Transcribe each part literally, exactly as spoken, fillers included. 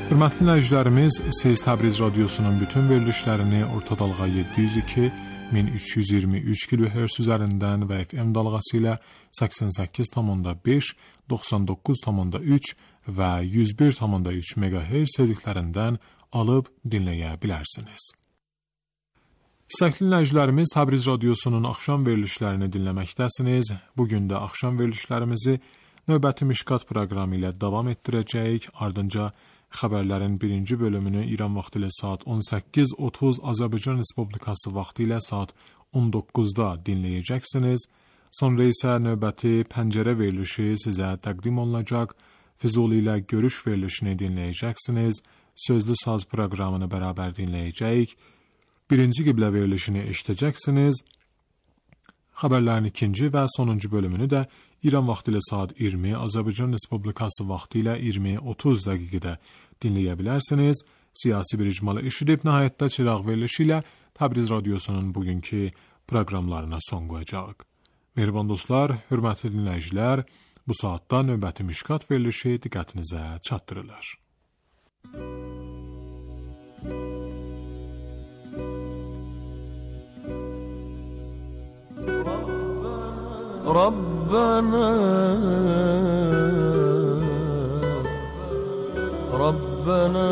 Hörmətli dinləyicilərimiz, siz Təbriz Radiosunun bütün verilişlərini orta dalğa yeddi yüz iki min üç yüz iyirmi üç kilohertz üzərindən və F M dalğası ilə səksən səkkiz tam beş, doxsan doqquz tam üç və yüz bir tam üç megahertz tezliklərindən alıb dinləyə bilərsiniz. İstəkli dinləyicilərimiz, Təbriz Radiosunun axşam verilişlərini dinləməkdəsiniz. Bugün də axşam verilişlərimizi növbəti Mişqat proqramı ilə davam etdirəcəyik. Ardınca xəbərlərin birinci bölümünü İran vaxtı ilə saat on səkkiz otuz, Azərbaycan Respublikası vaxtı ilə saat on doqquzda dinləyəcəksiniz. Sonra isə növbəti pəncərə verilişi sizə təqdim olunacaq. Füzuli ilə görüş verilişini dinləyəcəksiniz. Sözlü saz proqramını bərabər dinləyəcəyik. Birinci qiblə verilişini eşidəcəksiniz. Xəbərlərin ikinci və sonuncu bölümünü də İran vaxtı ilə saat iyirmi, Azərbaycan Respublikası vaxtı ilə iyirmi otuz dəqiqədə dinləyə bilərsiniz. Siyasi bir icmalı eşidib, nəhayətdə çıraq verilişi ilə Təbriz Radiosunun bugünkü proqramlarına son qoyacaq. Mehriban dostlar, hörmətli dinləyicilər, bu saatda növbəti Mişqat verilişi diqqətinizə çatdırılır. ربنا ربنا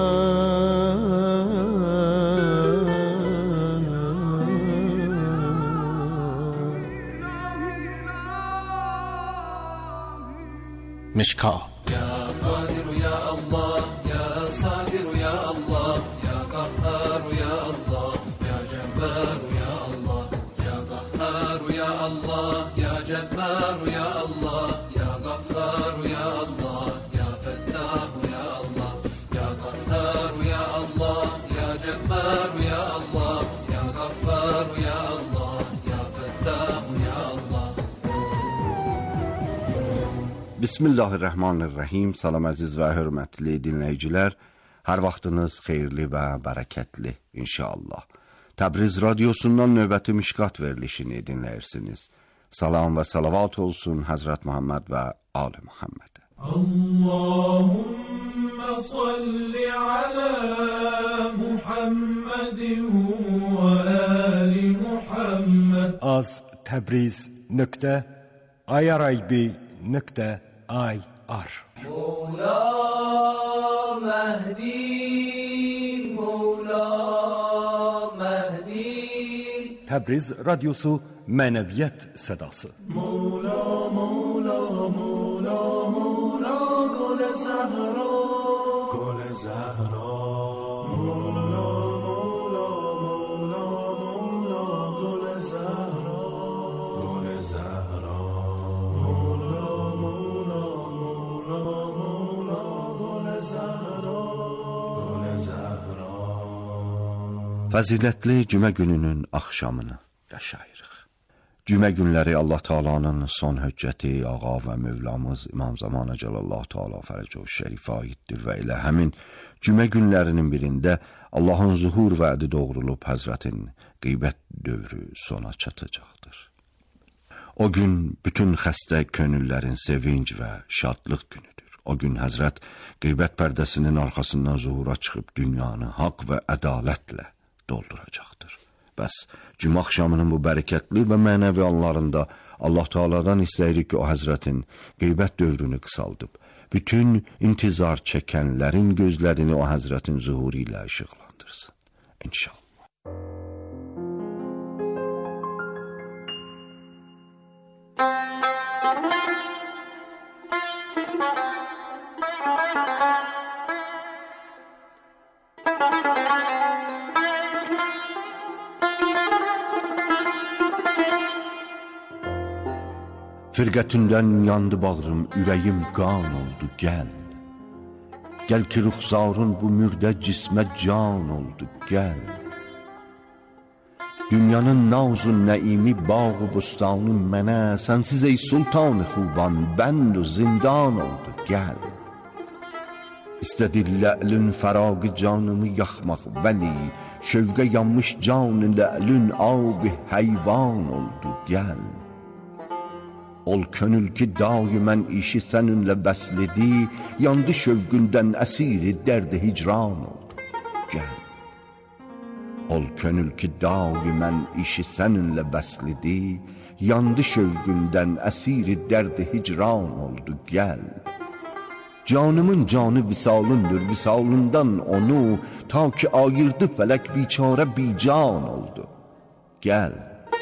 مشکات يا قادر يا الله يا ساتر يا الله يا قهار يا الله يا جبار يا الله يا قهار يا الله يا جبار يا الله يا غفار يا الله يا فتاح يا الله يا قهار يا الله يا جبار يا الله يا غفار يا الله يا فتاح يا الله. Bismillahirrahmanirrahim. Salam əziz və hörmətli dinləyicilər. Hər vaxtınız xeyirli və bərəkətli inşallah. Təbriz Radiosundan növbəti Mişqat verilişini dinləyirsiniz. Salam və salavat olsun Həzrət Muhammed və Ali Muhammed. Allahümme salli ala Muhammedin və ali Muhammed. Az Təbriz nöqtə ayaraybi nöqtə ay ar. Mevla Mehdi, Mevla Mehdi. Təbriz Radiosu mənəviyyət sədası. Mevla, Mevla, Mevla, Mevla, Gül Zəhra, Gül Zəhra. Mevla, Mevla, Mevla, Mevla, Gül Zəhra, Gül Zəhra. Mevla, Mevla, Mevla, Mevla, Gül Zəhra, Gül Zəhra. Fəzilətli cümə gününün axşamını yaşayırıq. Cümə günləri Allah Taala'nın son höccəti, ağa və Mövlamız İmam Zamana Cəlallahu Teala Fərəcəhu Şərifə aiddir və elə həmin cümə günlərinin birində Allahın zuhur vədi doğrulub Həzrətin qeybət dövrü sona çatacaqdır. O gün bütün xəstə könüllərin sevinc və şadlıq günüdür. O gün Həzrət qeybət pərdəsinin arxasından zuhura çıxıb dünyanı haqq və ədalətlə dolduracaqdır. Bəs cümə axşamının bu bərəkətli və mənəvi anlarında Allah Taala'dan istəyirik ki, o Həzrətin qeybət dövrünü qısaldıb, bütün intizar çəkənlərin gözlərini o Həzrətin zuhuru ilə işıqlandırsın. İnşallah. Firqətindən yandı bağrım, ürəyim qan oldu, gəl. Gəl ki, ruxsarın bu mürdə cismə can oldu, gəl. Dünyanın naz-ı nəimi, bağ-ı bustanı mənə, sənsiz ey sultan-ı xuban, bənd و zindan oldu, gəl. İstədi lə'lün fəraqı canımı yaxmaq, vəli, şövqə yanmış can-ı lə'lün ab-ı heyvan oldu, gəl. Ol könül ki daimən işi səninlə bəsledi, yandı şövqündən əsiri dərd hicran oldu. Gəl. Ol könül ki daimən işi səninlə bəsledi, yandı şövqündən əsiri dərd hicran oldu. Gəl. Canımın canı visalındır, visalından onu, ta ki ayırdı fələk biçare bican oldu. Gəl.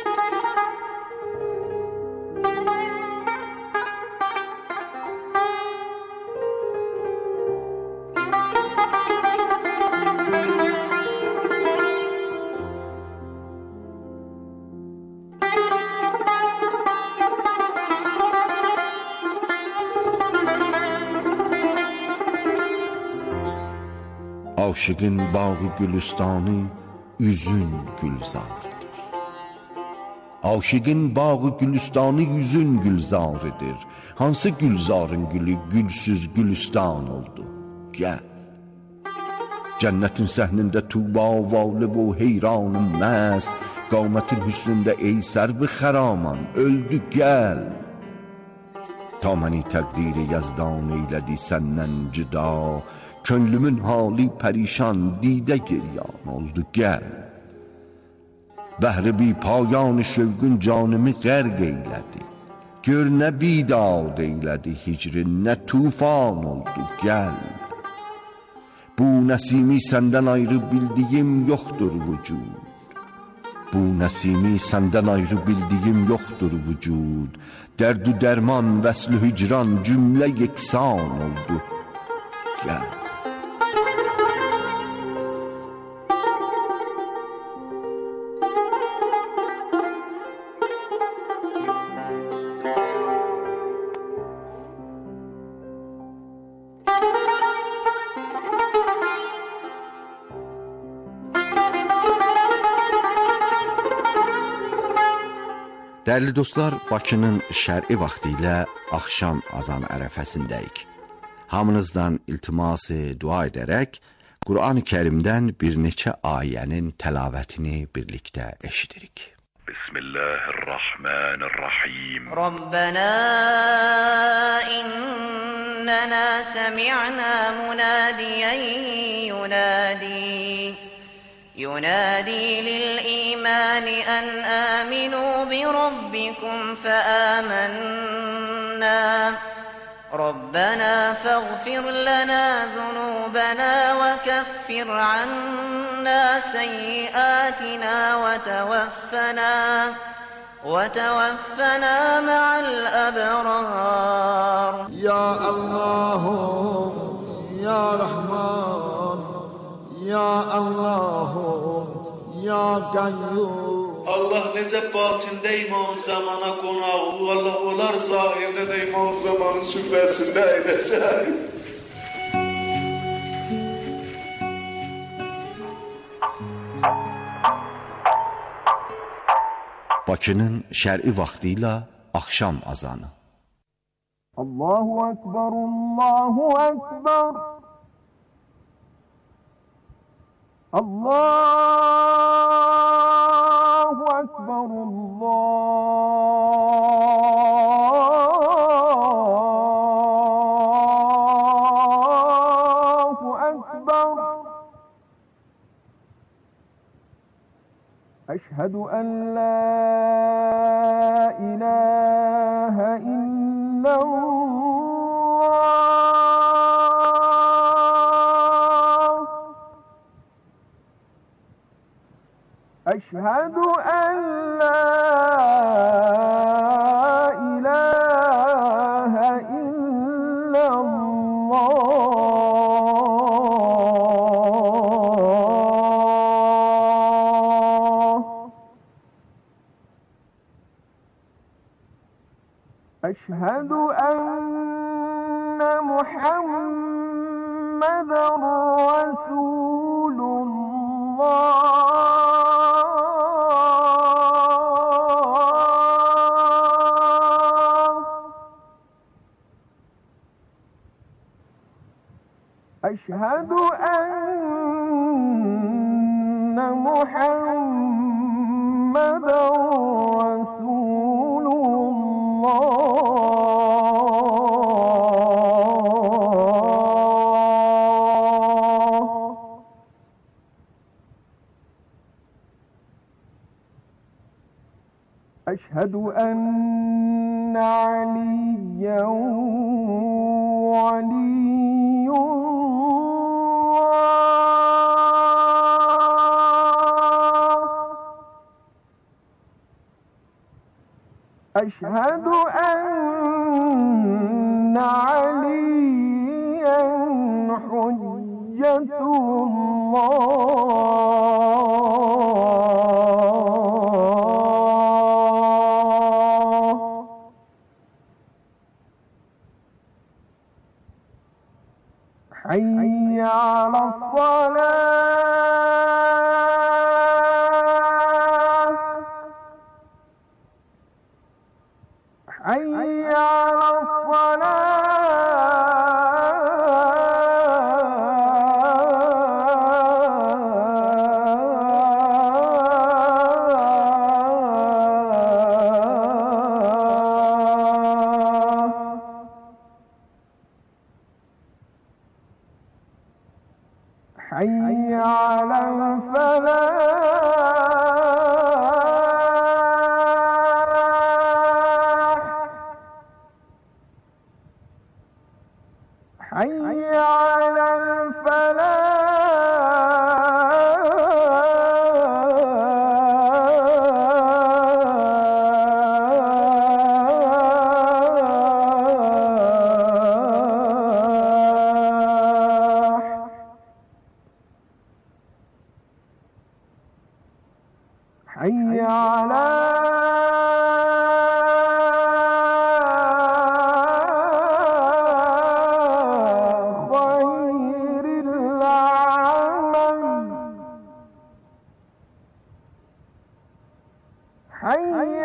Aşıqın bağı gülüstanı üzün gülzarıdır. Aşıqın bağı gülüstanı yüzün gülzarıdır. Hansı gülzarın gülü gülsüz gülüstan oldu? Gəl. Cənnetin səhnində tuba valib o heyranım məst, qamətin hüsnündə ey sərbi xəraman öldü. Gəl. Ta məni təqdiri yazdan eylədi səndən cüda, könlümün hali pərişan didə giryan oldu. Gəl. Bəhri bi payan şövqün canımı qərq eylədi, gör nə bidad eylədi hicrin, nə tufan oldu. Gəl. Bu nəsimi səndən ayrı bildiyim yoxdur vücud. Bu nəsimi səndən ayrı bildiyim yoxdur vücud. Dərd-ü dərman, vəsl-ü hicran cümlə yeksan oldu. Gəl. Dəyərli dostlar, Bakının şər'i vaxtı ilə axşam azan ərəfəsindəyik. Hamınızdan iltiması dua edərək Qur'an-ı Kərimdən bir neçə ayənin təlavətini birlikdə eşidirik. Bismillahirrahmanirrahim. Rabbana innana sami'na munadiyan yunadi ينادي للإيمان أن آمنوا بربكم فآمنا ربنا فاغفر لنا ذنوبنا وكفر عنا سيئاتنا وتوفنا وتوفنا مع الأبرار يا الله يا رحمن Ya Allah, Ya Qayyum. Allah necə batində İmam Zamana qonağı, Allah olar zahirdə də İmam Zamanın sübhəsində əyləşər. Bakının şər'i vaxtı ilə axşam azanı. Allahu Ekber, Allahu Ekber. Allahu Ekber, Allahu Ekber. Eşhedü en la ilahe illallah. أشهد أن لا إله إلا الله أشهد أن محمدًا رسول الله أشهد أن محمدًا رسول الله أشهد أن عليا ولي الله أشهد أن عليا حجة الله حي على الصلاة حي على حي على الفلاح حي على حي على خير العمل حي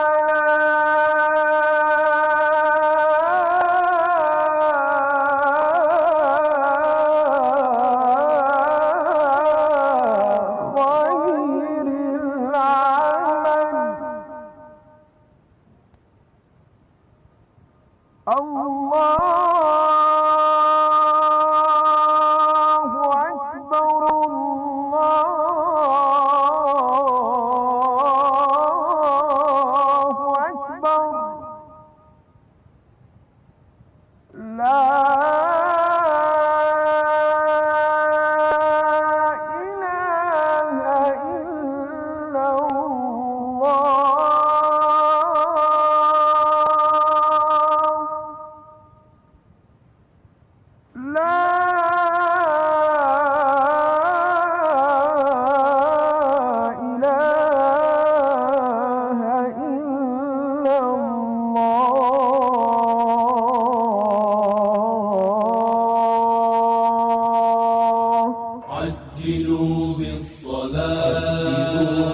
عجلوا بالصلاة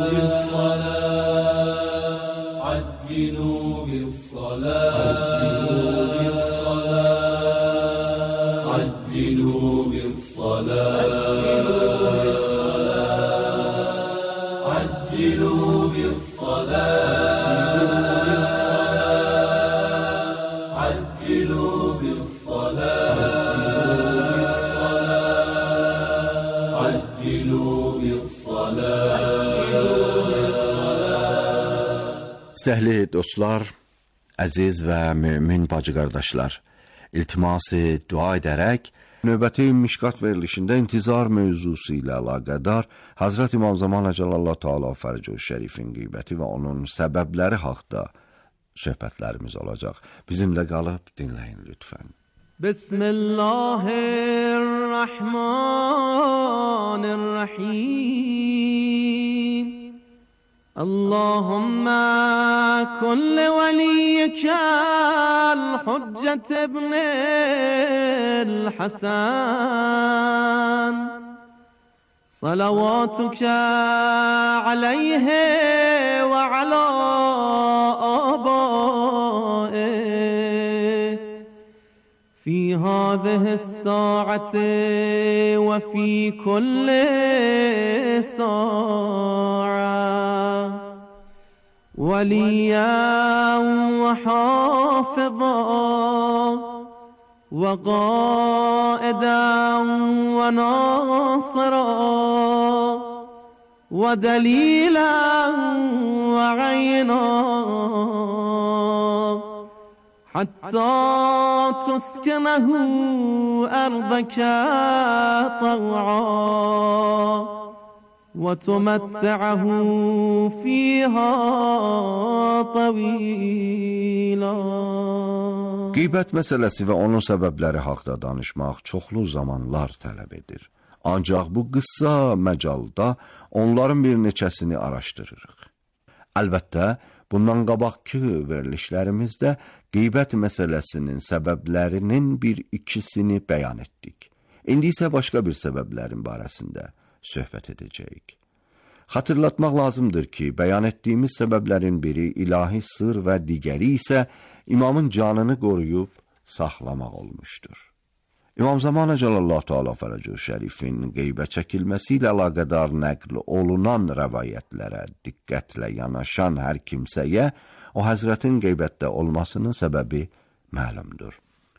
عجلوا بالصلاة عجلوا بالصلاة عجلوا بالصلاة عجلوا بالصلاة عجلوا Istəkli dostlar, əziz və mömin bacı qardaşlar, iltiması dua edərək növbəti Mişqat verilişində intizar mövzusu ilə əlaqədar Hazrət İmam Zaman Əcəlallahu Teala Fərəc-ü Şərifin qeybəti və onun səbəbləri haqqında söhbətlərimiz olacaq. Bizimlə qalıb dinləyin lütfən. Bismillahirrahmanirrahim. اللهم كن لوليك الحجة ابن الحسن صلواتك عليه وعلى آبائه في هذه الساعة وفي كل ساعة وليا وحافظا وقائدا وناصرا ودليلا وعينا حتى تسكنه أرضك طوعا وتمتعه فيها طويلا. Qeybət məsələsi və onun səbəbləri haqda danışmaq çoxlu zamanlar tələb edir. Ancaq bu qısa məcalda onların bir neçəsini araşdırırıq. Əlbəttə, bundan qabaqki verilişlərimizdə qeybət məsələsinin səbəblərinin bir ikisini bəyan etdik. İndi isə başqa bir səbəblərin barəsində söhbət edəcəyik. Xatırlatmaq lazımdır ki, bəyan etdiyimiz səbəblərin biri ilahi sır və digəri isə imamın canını qoruyub saxlamaq olmuşdur. İmam Zaman Əcəlallah Teala Fərəcü Şərifin qeybə çəkilməsi ilə əlaqədar nəql olunan rəvayətlərə diqqətlə yanaşan hər kimsəyə o həzrətin qeybətdə olmasının səbəbi məlumdur.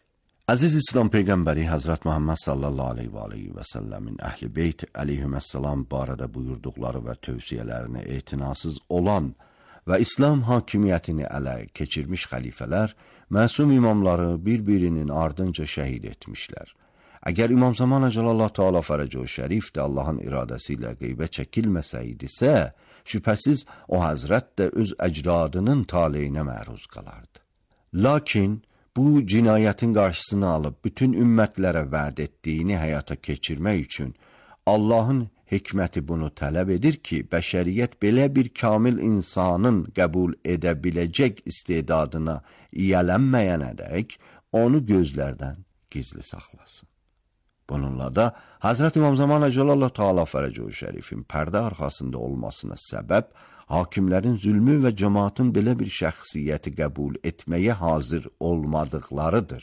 Əziz İslam Peyğəmbəri Həzrət Muhammed sallallahu aleyhi və aleyhi və səlləmin əhl-i beyt əleyhüməssəlam barədə buyurduqları və tövsiyələrini etinasız olan və İslam hakimiyyətini ələ keçirmiş xəlifələr, məsum imamları bir-birinin ardınca şəhid etmişlər. Əgər İmam Zaman Əcəlallah Teala Fərəcü Şərif də Allahın iradəsi ilə qeybə çəkilməsəydisə, şübhəsiz o həzrət də öz əcradının taleyinə məruz qalardı. Lakin bu cinayətin qarşısını alıb bütün ümmətlərə vəd etdiyini həyata keçirmək üçün Allahın hikməti bunu tələb edir ki, bəşəriyyət belə bir kamil insanın qəbul edə biləcək istedadına yiyələnməyənədək onu gözlərdən gizli saxlasın. Bununla da Hazreti İmam Zaman Əcəlallah Teala Fərəcü Şərifin pərdə arxasında olmasına səbəb hakimlərin zülmü və cəmaatın belə bir şəxsiyyəti qəbul etməyə hazır olmadıqlarıdır.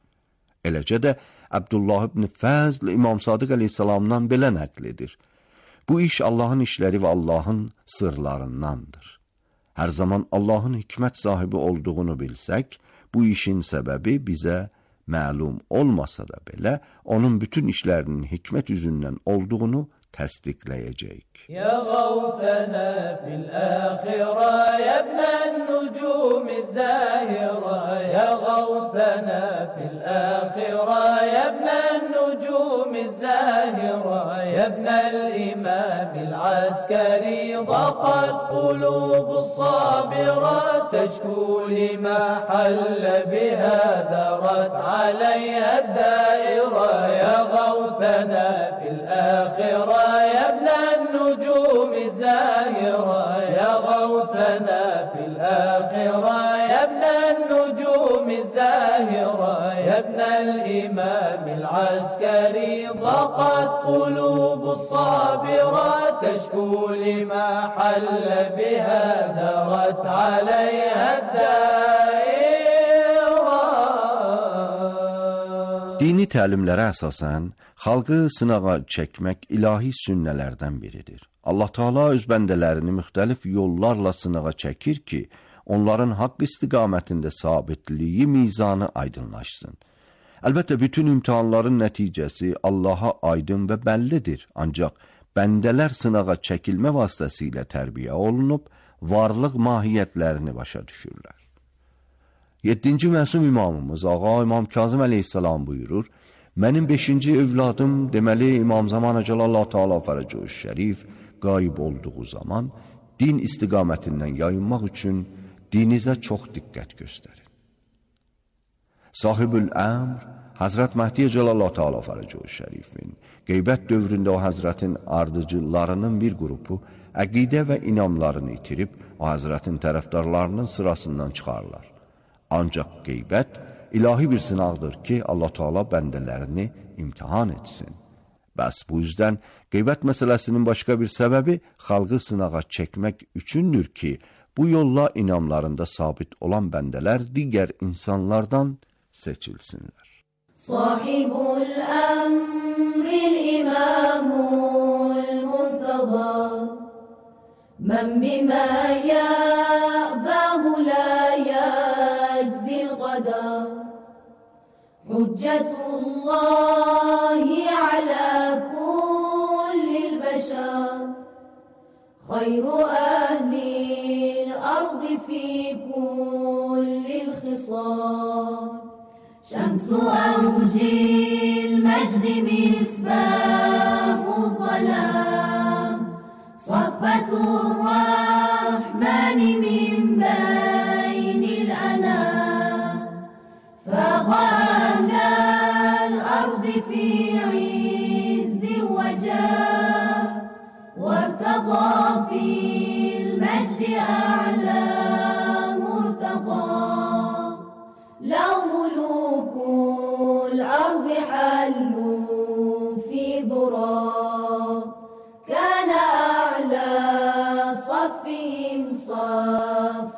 Eləcə də Abdullah ibn Fəzl İmam Sadiq əleyhissalamdan belə nəql edir. Bu iş Allahın işləri və Allahın sırlarındandır. Hər zaman Allahın hikmət sahibi olduğunu bilsək, bu işin səbəbi bizə məlum olmasa da belə, onun bütün işlərinin hikmət üzündən olduğunu təsdiqləyəcəyik. Ya qavtənə fil-əxirə, yəbnən nucum-i-zəhirə, ya qavtənə fil-əxirə, yəbnən nucum-i-zəhirə, yəbnəl-imam-il-əskəri, ضاقت قلوب الصابرة تشكو لما حل بها دارت عليها الدائرة يا غوثنا في الآخرة يا ابن النجوم الزاهرة يا غوثنا في الآخرة يا ابن النجوم الزاهرة يا ابن الإمام العسكري ضاقت قلوب الصابرة تشكو لما حل بها دارت عليها الدائرة. Dini təlimlərə əsasən xalqı sınağa çəkmək ilahi sünnələrdən biridir. Allah Teala öz bəndələrini müxtəlif yollarla sınağa çəkir ki, onların haqq istiqamətində sabitliyi mizanı aydınlaşsın. Əlbəttə, bütün imtihanların nəticəsi Allaha aydın və bəllidir. Ancaq bəndələr sınağa çəkilmə vasitəsilə tərbiyə olunub, varlıq mahiyyətlərini başa düşürlər. Yeddinci məsum imamımız Ağa İmam Kazım əleyhissalam buyurur, mənim beşinci övladım, deməli İmam Zaman Əcəlallah Teala Fərəcü Şərif qayıb olduğu zaman, din istiqamətindən yayınmaq üçün dinizə çox diqqət göstərin. Sahibül Əmr, Həzrət Məhdi Cəlallah Teala Fərəcü Şərifin qeybət dövründə o həzrətin ardıcılarının bir qrupu əqidə və inamlarını itirib, o həzrətin tərəfdarlarının sırasından çıxarlar. Ancaq qeybət ilahi bir sınaqdır ki, Allah Teala bəndələrini imtihan etsin. Bəs bu yüzdən qeybət məsələsinin başqa bir səbəbi xalqı sınağa çəkmək üçündür ki, bu yolla inamlarında sabit olan bəndələr digər insanlardan seçilsinlər. Sahibul əmril imamul muntazə mən bimə yəbəhu lə yəczil qadər Hüccetullahi alə kullil bəşər Xayru əhlil الوصال شمس أوج المجد مصباح الظلام صفة الرحمن من بين الأنام فاق أهل الأرض في عز وجاه وارتضى في المجد أعلى مرتضى لو ملوك الأرض حلوا في ضراب كان أعلى صفهم صف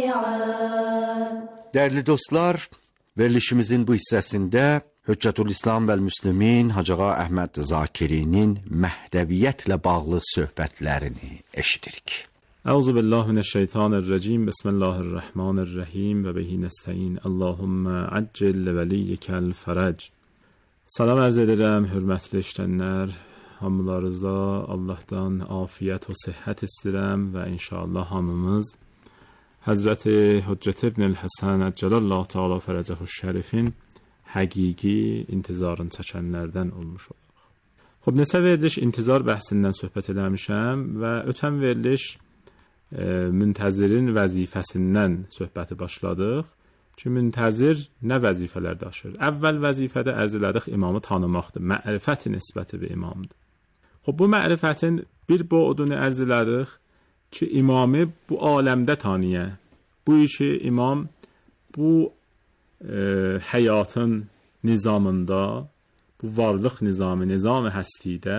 النعام. Değerli dostlar, verilişimizin bu hissəsində Hüccətülislam və Müslimin Hacı Ağa Əhməd Zakirinin Məhdəviyyətlə bağlı söhbətlərini eşidirik. Euzu billahi mineşşeytanirracim. Bismillahirrahmanirrahim ve bihi nestaîn. Allahumme accil veliykel farac. Salam arz edirəm hörmətli işləyənlər. Hamılarınıza Allahdan afiyət və səhhət istəyirəm və inşallah hamımız Həzrəti Hüccət ibn el-Həsən Əcəlallahu Teala fərəcəhu şərifin həqiqi intizarın çəkənlərdən olmuş olaq. Xoş, neçə veriliş intizar bəhsindən söhbət eləmişəm və ötən veriliş e, müntəzirin vəzifəsindən söhbəti başladıq ki, müntəzir nə vəzifələr daşır? Əvvəl vəzifədə ərz elədik imamı tanımaqdır, mərifət nisbəti bir imamdır. Xoş, bu mərifətin bir buğdunu ərz elədik ki, imamı bu aləmdə tanıya, bu işi imam bu e, həyatın nizamında, bu varlıq nizamı, nizam-ı həstidə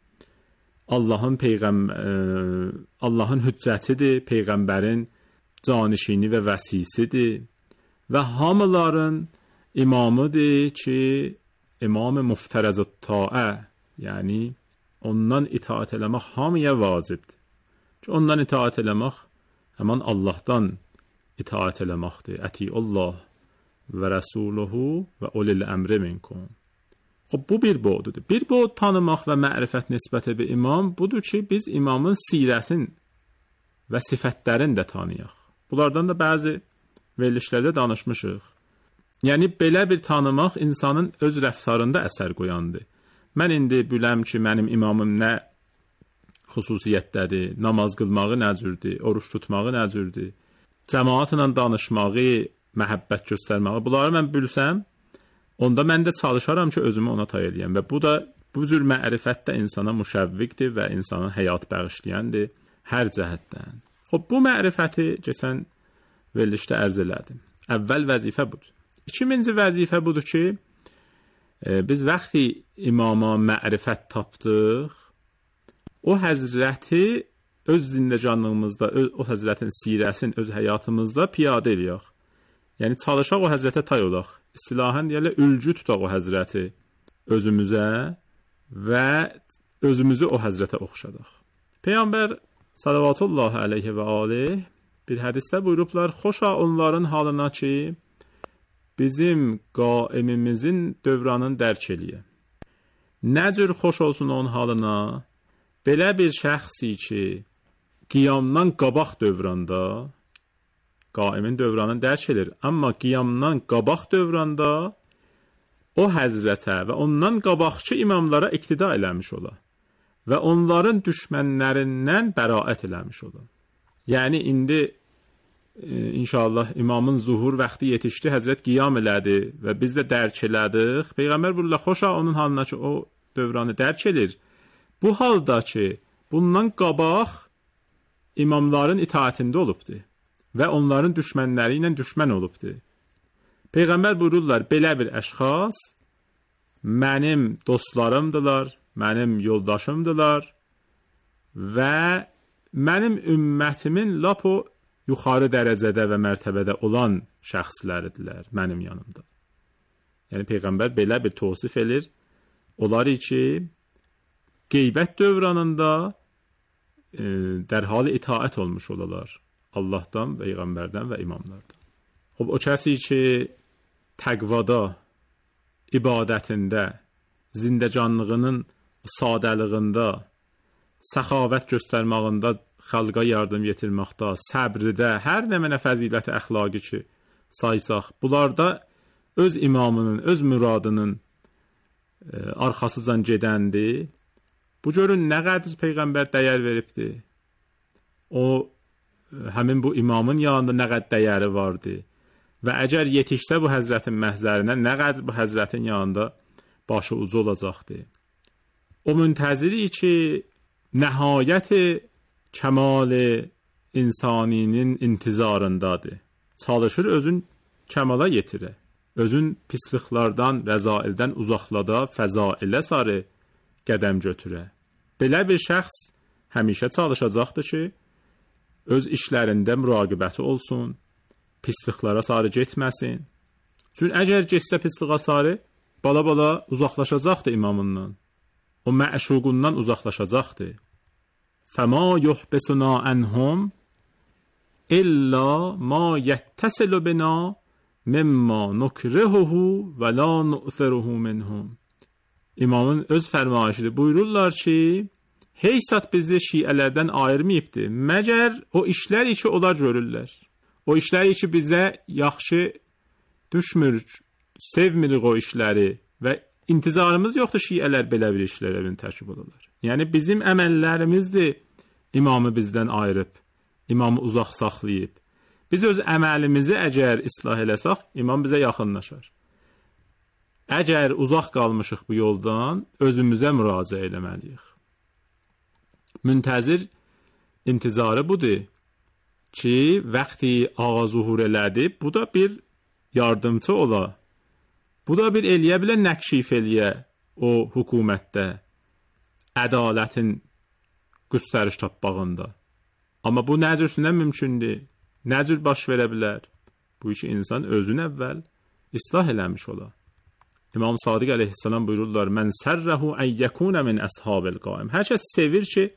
Allahın peyğəm e, Allahın hüccətidir, peyğəmbərin canişini və vəsisidir və hamıların imamıdır ki, imam-ı muftərəz-ı taə, yəni ondan itaat eləmək hamıya vacibdir. Ki, ondan itaat eləmək həman Allahdan itaat eləməkdir. Ətiullah və rəsuluhu və ulil əmri minkum. Xoş, bu bir boğdudur. Bir boğd tanımaq və mərifət nisbəti bir imam budur ki, biz imamın sirəsin və sifətlərini də tanıyaq. Bunlardan da bəzi verilişlərdə danışmışıq. Yəni, belə bir tanımaq insanın öz rəftarında əsər qoyandır. Mən indi biləm ki, mənim imamım nə xüsusiyyətdədir, namaz qılmağı nə cürdür, oruç tutmağı nə cürdür, cəmaatla danışmağı, məhəbbət göstərməyi, bunları mən bilsəm, onda mən də çalışaram ki, özümü ona tay eləyəm və bu da bu cür mərifət də insana müşəvviqdir və insanın həyat bəxşləyəndir hər cəhətdən. Xoş, bu mərifəti keçən verilişdə ərz elədim. Əvvəl vəzifə budur. İkinci vəzifə budur ki, e, biz vaxtı imama mərifət tapdıq, o həzrəti öz zindəcanlığımızda, öz, o həzrətin sirəsini öz həyatımızda piyadə eləyək. Yəni, çalışaq o həzrətə tay olaq. İstilahən deyərlər, ülgü tutaq o həzrəti özümüzə və özümüzü o həzrətə oxşadaq. Peyğəmbər sallallahu aleyhi və aleyh bir hədisdə buyurublar, xoşa onların halına ki, bizim qaimimizin dövranını dərk eləyə. Nə cür xoş olsun onun halına? Belə bir şəxsi ki, qiyamdan qabaq dövranda, qaimin dövranını dərk edir, amma qiyamdan qabaq dövranda o həzrətə və ondan qabaqçı imamlara iqtida eləmiş ola və onların düşmənlərindən bəraət eləmiş ola. Yəni, indi e, inşallah imamın zuhur vaxtı yetişdi, həzrət qiyam elədi və biz də dərk elədik. Peyğəmbər buyururlar, xoşa onun halına ki, o dövranı dərk edir. Bu halda ki, bundan qabaq imamların itaatində olubdur və onların düşmənləri ilə düşmən olubdur. Peyğəmbər buyururlar, belə bir əşxas mənim dostlarımdılar, mənim yoldaşımdılar və mənim ümmətimin lap o yuxarı dərəcədə və mərtəbədə olan şəxsləridirlər mənim yanımda. Yəni, Peyğəmbər belə bir tövsif edir. Onlar ki, qeybət dövranında e, dərhal itaət olmuş olalar Allahdan, Peyğəmbərdən və imamlardan. Xoş, o kəsi ki, təqvada, ibadətində, zindəcanlığının sadəlığında, səxavət göstərmağında, xalqa yardım yetirməkdə, səbrdə, hər nə mənə fəziləti əxlaqi ki, saysaq, bunlarda öz imamının, öz müradının e, arxasıcan gedəndir. Bu görün nə qədər Peyğəmbər dəyər veribdir. O, e, həmin bu imamın yanında nə qədər dəyəri vardı. Və əgər yetişsə bu həzrətin məhzərinə, nə qədər bu həzrətin yanında başı ucu olacaqdır. O müntəziri ki, nəhayət kəmal insaninin intizarındadır. Çalışır özün kəmala yetirə. Özün pisliklərdən, rəzaildən uzaqlada, fəzailə sarı qədəm götürə. Belə bir şəxs həmişə çalışacaqdır ki, öz işlərində müraqəbəti olsun, pisliklərə sarı getməsin. Çünki əgər getsə pisliyə sarı, bala-bala uzaqlaşacaqdır imamından. O məşuqundan uzaqlaşacaqdır. فَمَا يُحْبِسُنَا عَنْهُمْ إِلَّا مَا يَتَّصِلُ بِنَا مِمَّا نُكْرِهُهُ وَلَا نُؤْثِرُهُ مِنْهُمْ. İmamın öz fərmayişidir. Buyururlar ki, heysat bizi şiələrdən ayırmayıbdır. Məgər o işlər ki, onlar görürlər. O işlər ki, bizə yaxşı düşmür, sevmirik o işləri və intizarımız yoxdur şiələr belə bir işlərə tərkib olurlar. Yəni, bizim əməllərimizdir imamı bizdən ayırıb, imamı uzaq saxlayıb. Biz öz əməlimizi əgər islah eləsək, imam bizə yaxınlaşar. Əgər uzaq qalmışıq bu yoldan, özümüzə müraciə eləməliyik. Müntəzir intizarı budur ki, vaxtı ağa zuhur elədi, bu da bir yardımcı ola. Bu da bir eləyə bilə nəkşif eləyə o hökumətdə, ədalətin göstəriş tapbağında. Amma bu nə cürsündən mümkündür? Nə cür baş verə bilər? Bu iki insan özünü əvvəl islah eləmiş ola. İmam Sadiq əleyhissalam buyururlar, mən sərrəhu ən yəkunə min əshabil qaim. Hər kəs sevir ki,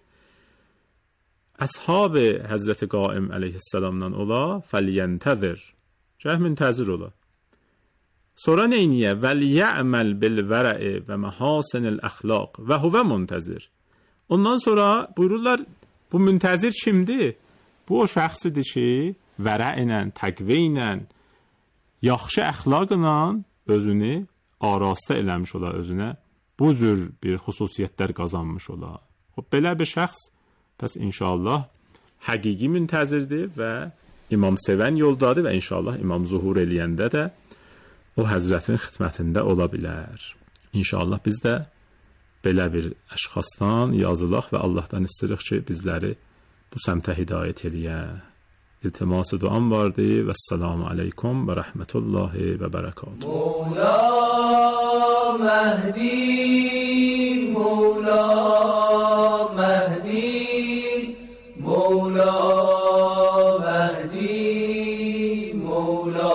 əshab-ı Həzrəti Qaim əleyhissalamdan ola, fəliyyəntəzir. Gəh müntəzir ola. Sonra neyniyə? Vəliyyəməl bil-vərə'i və məhasinil əxlaq və huvə müntəzir. Ondan sonra buyururlar, bu müntəzir kimdir? Bu o şəxsidir ki, vərə ilə, təqvə ilə, yaxşı əxlaqla özünü arasta eləmiş ola, özünə bu cür bir xüsusiyyətlər qazanmış ola. O, belə bir şəxs, bəs inşallah həqiqi müntəzirdir və imam sevən yoldadır və inşallah imam zuhur eləyəndə də o həzrətin xidmətində ola bilər. İnşallah biz də belə bir əşxasdan yazılaq və Allahdan istəyirik ki, bizləri bu səmtə hidayət eləyə. İltiması duam vardı və əssalamu aleykum və rəhmətullahi və bərəkatuhu. Mevla Mehdi, Mevla Mehdi, Mevla Mehdi, Mevla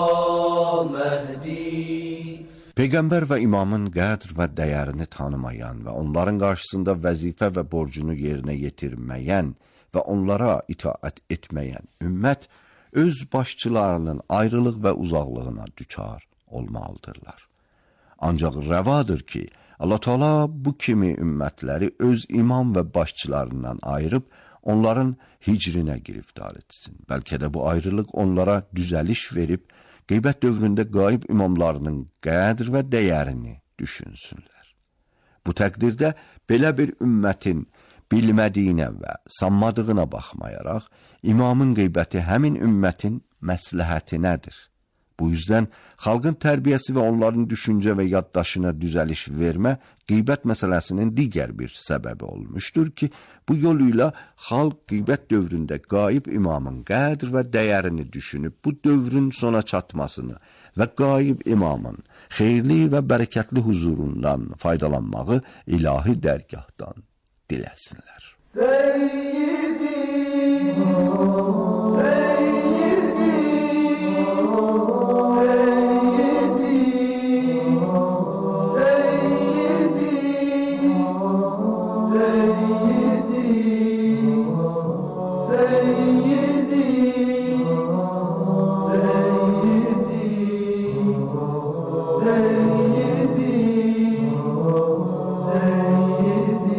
Mehdi. Peyğəmbər və imamın qədr və dəyərini tanımayan və onların qarşısında vəzifə və borcunu yerinə yetirməyən və onlara itaət etməyən ümmət öz başçılarının ayrılıq və uzaqlığına düçar olmalıdırlar. Ancaq rəvadır ki, Allah Teala bu kimi ümmətləri öz imam və başçılarından ayırıb onların hicrinə giriftar etsin. Bəlkə də bu ayrılıq onlara düzəliş verib qeybət dövründə qayıb imamlarının qədr və dəyərini düşünsünlər. Bu təqdirdə belə bir ümmətin bilmədiyinə və sanmadığına baxmayaraq, imamın qeybəti həmin ümmətin məsləhətinədir. Bu yüzdən xalqın tərbiyəsi və onların düşüncə və yaddaşına düzəliş vermə qeybət məsələsinin digər bir səbəbi olmuşdur ki, bu yol ilə xalq qeybət dövründə qayıb imamın qədr və dəyərini düşünüb bu dövrün sona çatmasını və qayıb imamın xeyirli və bərəkətli huzurundan faydalanmağı ilahi dərgahdan diləsinlər. Seyyidi,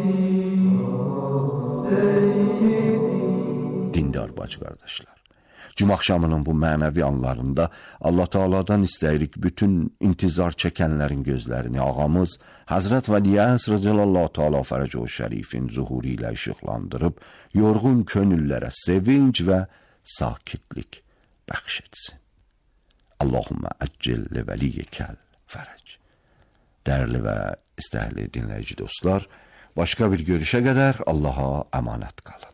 Dindar bacı qardaşlar, Cümə axşamının bu mənəvi anlarında Allah Taala'dan istəyirik bütün intizar çəkənlərin gözlərini ağamız Həzrət Vəli Əsr Cəlallahu Teala Fərəcəhu Şərifin zuhuru ilə işıqlandırıb, yorğun könüllərə sevinç və sakitlik bəxş etsin. Allahümmə əccil li vəliyyəkəl fərəc. Dəyərli və istəkli dinləyici dostlar, başqa bir görüşə qədər Allaha əmanət qalın.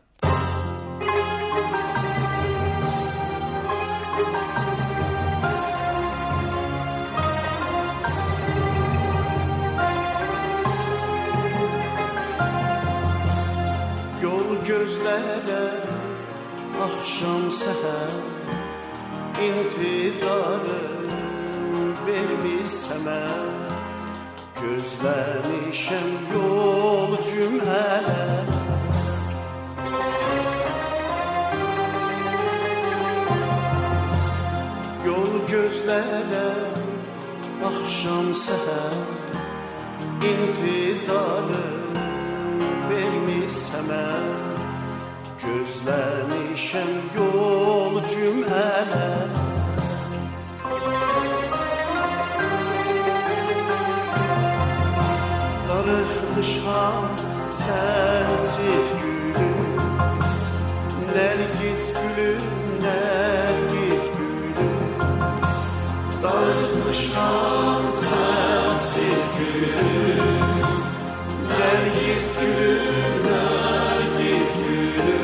Gözlərə axşam səhər intizarı vermirsəmə, gözləmişəm yol cümlələr. Yol gözlərə axşam səhər intizarı vermirsəmə, gözləmişəm yol cümlələr. Darıxmışam sənsiz gülüm, nərgiz gülüm, nərgiz gülüm. Darıxmışam sənsiz gülüm, nərgiz gülüm, nərgiz gülüm.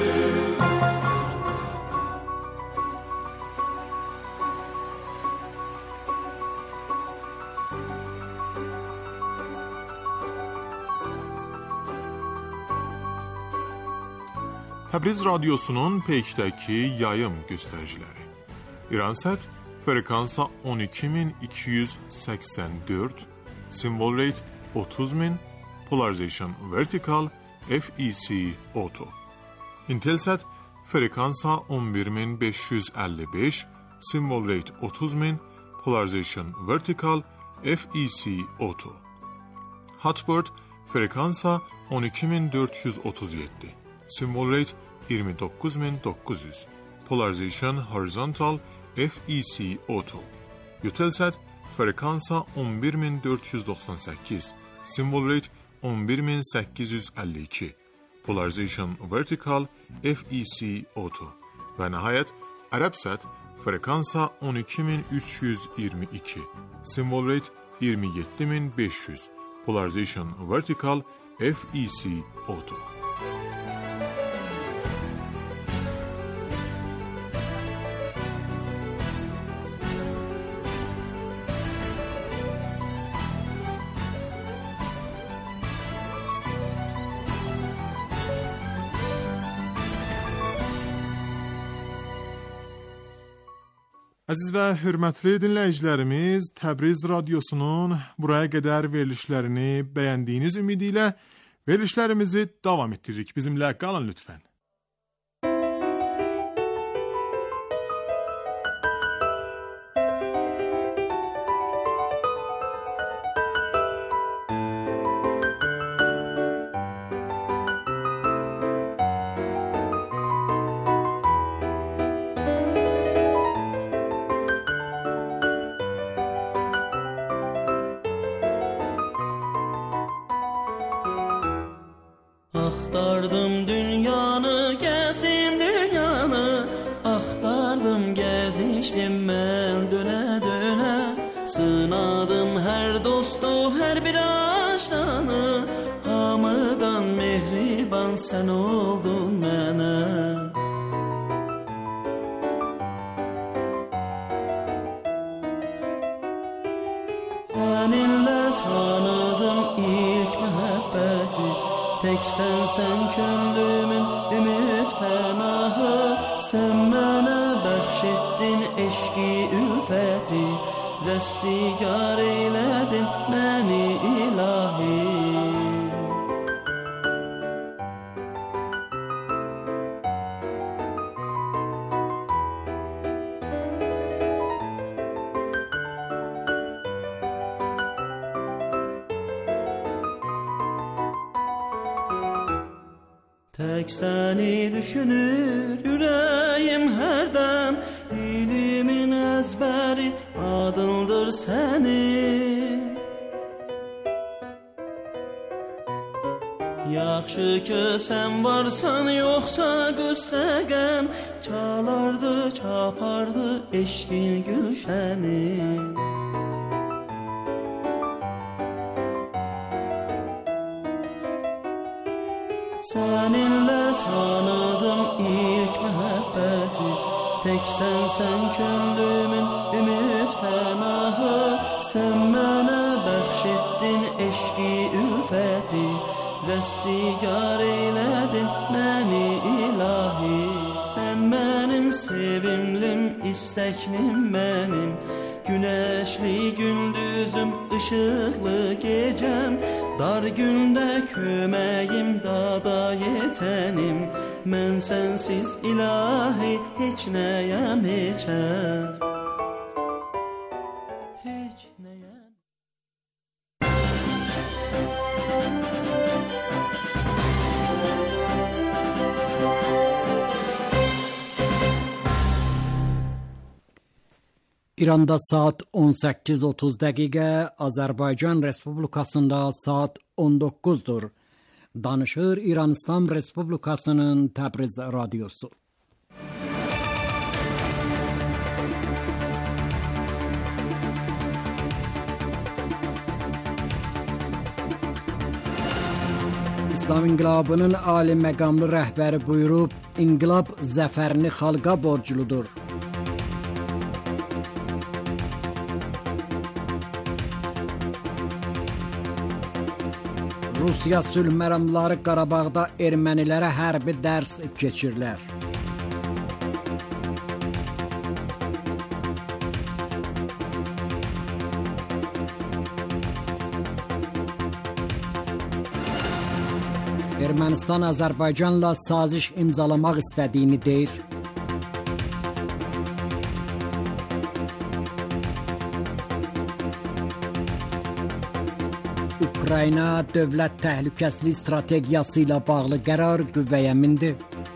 Təbriz Radyosu'nun peykdəki yayım göstəriciləri. İransat frekansa on iki min iki yüz səksən dörd, symbol rate otuz min, polarization vertical, F E C auto. Intelsat frekansa on bir min beş yüz əlli beş, symbol rate otuz min, polarization vertical, F E C auto. Hotbird frekansa on iki min dörd yüz otuz yeddi, symbol rate iyirmi dokuz min dokuz yüz, polarization horizontal, F E C auto. Eutelsat frekansa on bir min dörd yüz doxsan səkkiz, symbol rate on bir min səkkiz yüz əlli iki, polarization vertical, F E C auto. Və nəhayət Arabsat frekansa on iki min üç yüz iyirmi iki, symbol rate iyirmi yeddi min beş yüz, polarization vertical, F E C auto. Əziz və hörmətli dinləyicilərimiz, Təbriz Radyosu'nun buraya qədər verilişlərini bəyəndiyiniz ümidi ilə verilişlərimizi davam etdiririk. Bizimlə qalın lütfən. Axtardım dünyanı, gezdim dünyanı, axtardım, gəzişdim mən dönə-dönə. Sınadım hər dostu, hər bir aşnanı, hamıdan mehriban sən oldun mənə. Səninlə tanıdım ilk məhəbbəti, tək sənsən könlümün ümid pənahı. Sən mənə bəxş etdin eşqi ülfəti, dəstigar eylədin məni ilahi. Tək səni düşünür ürəyim hərdəm, ezbəri adındır sənin. Yaxşı ki sən varsan, yoxsa qüssə qəm, çalardı, çapardı eşqin gülşəni. Səninlə tanıdım ilk məhəbbəti, tək sənsən könlümün ümid pənahı. Sən mənə bəxş etdin eşqi ülfəti, dəstigar eylədin məni ilahi. Sən mənim sevimlim, istəklim mənim, günəşli gündüzüm, işıqlı gecəm. Dar gündə köməyim, dada yetənim, mən sənsiz ilahi heç nəyəm heçəm. Heç nəyəm. İranda saat on səkkiz otuz dəqiqə, Azərbaycan Respublikasında saat on doqquzdur. Danışır İran İslam Respublikasının Təbriz radiosu. İslam İnqilabının ali məqamlı rəhbəri buyurub, inqilab zəfərini xalqa borcludur. Rusiya sülh məramları Qarabağda ermənilərə hərbi dərs keçirlər. Ermənistan Azərbaycanla saziş imzalamaq istədiyini deyir. Ukrayna dövlət təhlükəsizlik strategiyası ilə bağlı qərar qüvvəyə mindi.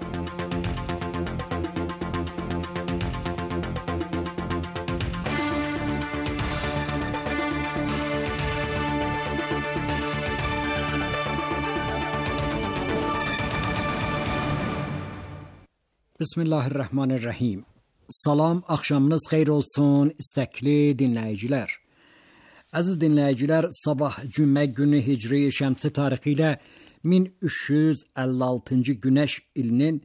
Bismillahirrahmanirrahim. Salam, axşamınız xeyir olsun, istəkli dinləyicilər. Əziz dinləyicilər, sabah cümə günü Hicri Şəmsi tarixi ilə min üç yüz əlli altıncı Günəş ilinin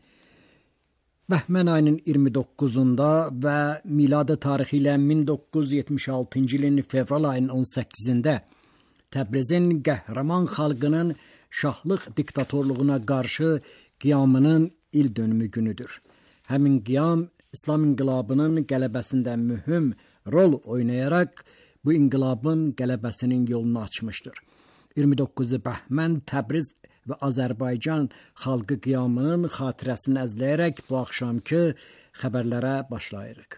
Bəhmən ayının iyirmi doqquzunda və miladi tarixi ilə min doqquz yüz yetmiş altıncı ilin fevral ayının on səkkizində Təbrizin qəhrəman xalqının şahlıq diktatorluğuna qarşı qiyamının il dönümü günüdür. Həmin qiyam İslam inqilabının qələbəsində mühüm rol oynayaraq bu inqilabın qələbəsinin yolunu açmışdır. iyirmi doqquzu Bəhmən, Təbriz və Azərbaycan xalqı qiyamının xatirəsini əzləyərək bu axşamki xəbərlərə başlayırıq.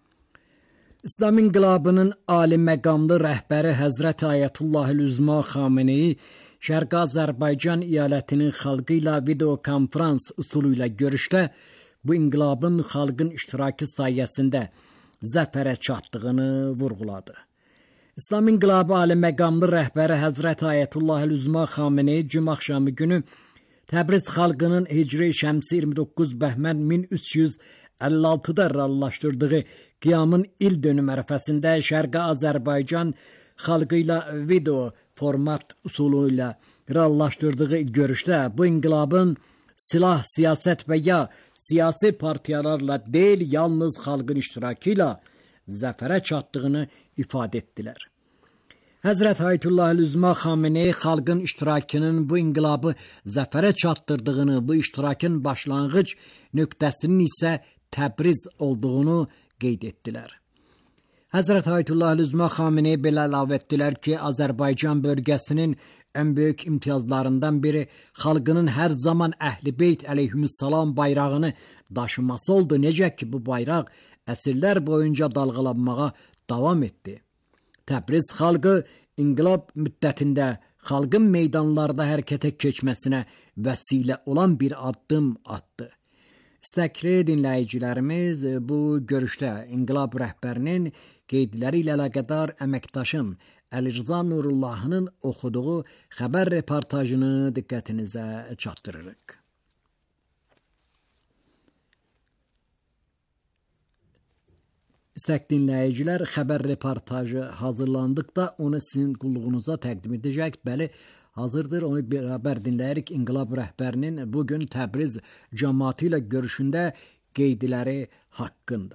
İslam inqilabının ali məqamlı rəhbəri Həzrət Ayətullah Üzma Xameneyi Şərqi Azərbaycan əyalətinin xalqı ilə video konferans üsulu ilə görüşdə bu inqilabın xalqın iştirakı sayəsində zəfərə çatdığını vurğuladı. İslam İnqilabı ali məqamlı rəhbəri Həzrət Ayətullah Üzma Xameneyi cümə axşamı günü Təbriz xalqının Hicri Şəmsi iyirmi doqquz Bəhmən min üç yüz əlli altıda reallaşdırdığı qiyamın il dönümü ərəfəsində Şərqi Azərbaycan xalqı ilə video format üsulu ilə reallaşdırdığı görüşdə bu inqilabın silah, siyasət və ya siyasi partiyalarla deyil, yalnız xalqın iştirakı ilə zəfərə çatdığını ifadə etdilər. Həzrət Ayətullah Üzma Xameneyi xalqın iştirakının bu inqilabı zəfərə çatdırdığını, bu iştirakın başlanğıc nöqtəsinin isə Təbriz olduğunu qeyd etdilər. Həzrət Ayətullah Üzma Xameneyi belə əlavə etdilər ki, Azərbaycan bölgəsinin ən böyük imtiyazlarından biri xalqının hər zaman Əhl-i Beyt əleyhissalam bayrağını daşıması oldu. Necə ki, bu bayraq əsrlər boyunca dalğalanmağa davam etdi. Təbriz xalqı inqilab müddətində xalqın meydanlarda hərəkətə keçməsinə vəsilə olan bir addım atdı. İstəkli dinləyicilərimiz, bu görüşdə İnqilab rəhbərinin qeydləri ilə əlaqədar əməkdaşım Əli Rza Nurullahının oxuduğu xəbər reportajını diqqətinizə çatdırırıq. İstəkli dinləyicilər, xəbər reportajı hazırlandıqda onu sizin qulluğunuza təqdim edəcək. Bəli, hazırdır, onu beraber dinləyirik. İnqilab rəhbərinin bugün Təbriz cəmaatı ilə görüşündə qeydləri haqqında.